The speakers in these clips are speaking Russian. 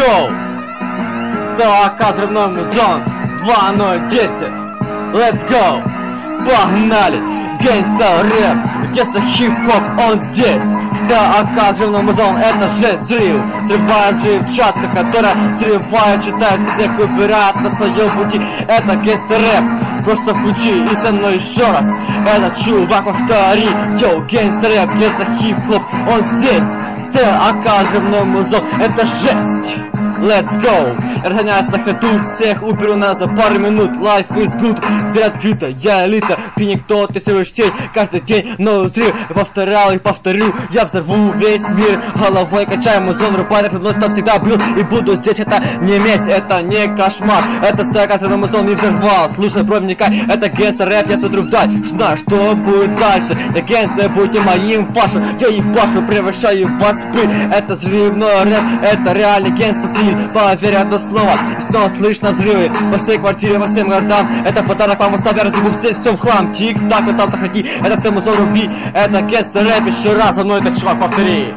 go! СТО взрывной музон 2010. Let's go! Погнали! Гангста рэп, гангста хип-хоп, он здесь. СТО взрывной музон, это же взрыв. Взрывает взрывчатка, которая взрывает, читает всех, убирает на своем пути. Это гангста рэп, просто включи и со мной еще раз. Этот чувак повтори. Йоу, гангста рэп, гангста хип-хоп, он здесь. СТО взрывной музон, это жесть. Let's go! Разгоняюсь на ходу, всех уберу на за пару минут. Life is good, дверь открыта, я элита. Ты никто, ты всего лишь тень. Каждый день новый взрыв, я повторял и повторю. Я взорву весь мир, головой качаю музон. Рубайдер со мной всегда был и буду здесь. Это не месть, это не кошмар. Это СТО взрывной музон не взорвал. Слушай, бро, вникай, это гангста рэп, я смотрю вдаль. Знаю, что будет дальше. Да гангста, будьте моим фашем. Я ебашу, превращаю вас в пыль. Это взрывной рэп, это реальный гангста стиль. Поверь, одно слово, и снова слышно взрывы во всей квартире, во всем городам. Это подарок вам устав, я разъебу все в хлам. Тик-так, вот там заходи, это СТО музон руби. Это гангста рэп, еще раз за мной этот чувак повтори.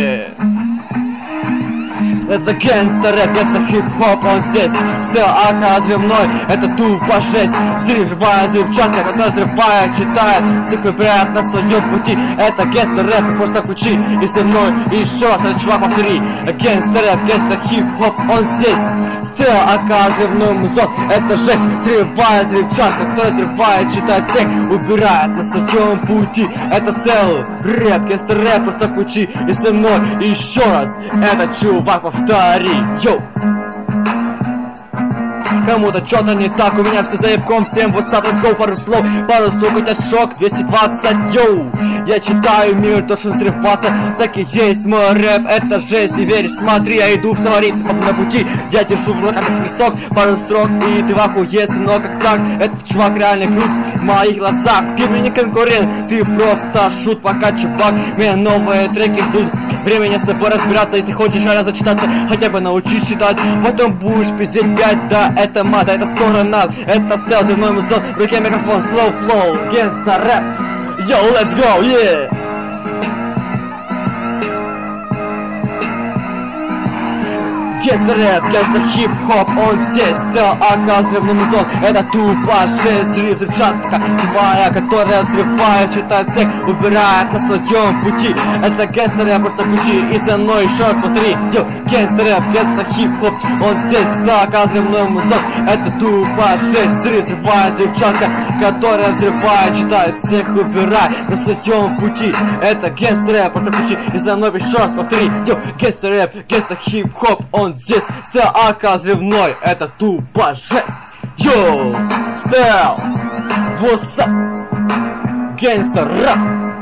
Это гангста рэп, гангста хип-хоп, он здесь. СТО взрывной, это тупо жесть. Взрыв, живая взрывчатка, которая взрывает, читает, всех выбирает на своем пути. Это гангста рэп, просто включи и со мной и еще раз этот чувак повтори. Гангста рэп, гангста хип-хоп, он здесь. СТО взрывной музон, это жесть. Взрывая взрывчатка, которая взрывает, читает, всех убирает на своем пути. Это СТО рэп, гангста рэп, просто включи и со мной и еще раз этот чувак повтори. Йоу! Кому-то что-то не так, у меня все заебком. Всем WhatsApp, let's go, пару слов, хотя шок, 220, йоу. Я читаю мир, должен взрываться, так и есть мой рэп, это жесть. Не веришь, смотри, я иду в саморит на пути. Я держу в руках листок, пару строк, и ты в ахуе, но как так? Этот чувак реально крут в моих глазах. Ты мне не конкурент, ты просто шут, пока чувак, меня новые треки ждут. Времени с тобой разбираться, если хочешь реально зачитаться, хотя бы научись читать. Потом будешь пиздеть 5, да, это мата, это сторона. Это СТО взрывной музон, в руке микрофон, slow flow, гангста рэп. Yo, let's go, yeah! Гангста рэп, гангста хип-хоп, он здесь. СТО взрывной музон, это тупо жесть. Взрыв, взрывчатка, живая, которая взрывает, читает всех, убирает на своем пути. Это гангста рэп, просто включи и со мной еще раз повтори. Йо, гангста рэп, гангста хип-хоп, он здесь. СТО взрывной музон, это тупо жесть. Взрыв, живая взрывчатка, которая взрывает, читает всех, убирает на своем пути. Это гангста рэп, просто включи и со мной еще раз повтори. Йо, гангста рэп, гангста хип-хоп, он здесь. СТО взрывной, это тупо жесть. Йоу, СТО, what's up? Гангста рэп.